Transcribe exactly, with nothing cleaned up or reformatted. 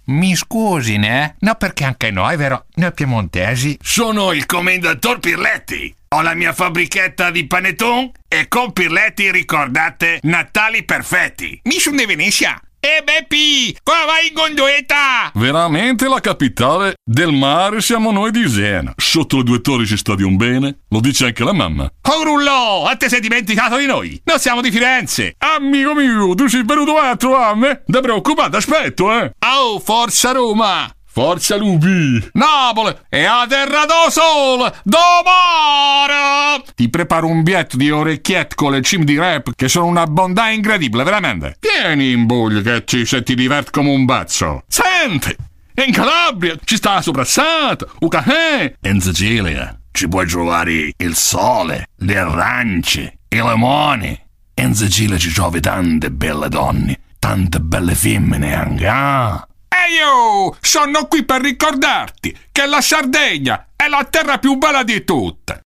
Mi scusi, né? No, perché anche noi, vero? Noi piemontesi. Sono il commendator Pirletti. Ho la mia fabbrichetta di panettone e con Pirletti ricordate Natali perfetti. Mi sono di Venezia. E Beppi, qua vai in gondoletta! Veramente la capitale del mare siamo noi di Isernia. Sotto le due torri si sta di un bene, lo dice anche la mamma. Oh Rullò, a te sei dimenticato di noi? Noi siamo di Firenze. Amico mio, tu sei venuto a trovarmi? Da preoccupato, aspetto, eh! Oh, forza Roma! Forza lupi! Napoli è a terra do sole, do mare! Ti preparo un bietto di orecchiette con le cime di rap che sono una bontà incredibile, veramente. Vieni in Puglia che ci se ti diverti come un pazzo. Senti, in Calabria ci sta la soprassata, un caffè. In Sicilia ci puoi trovare il sole, le arance, i limoni. In Sicilia ci trovi tante belle donne, tante belle femmine anche, ah? Ehi yo, sono qui per ricordarti che la Sardegna è la terra più bella di tutte.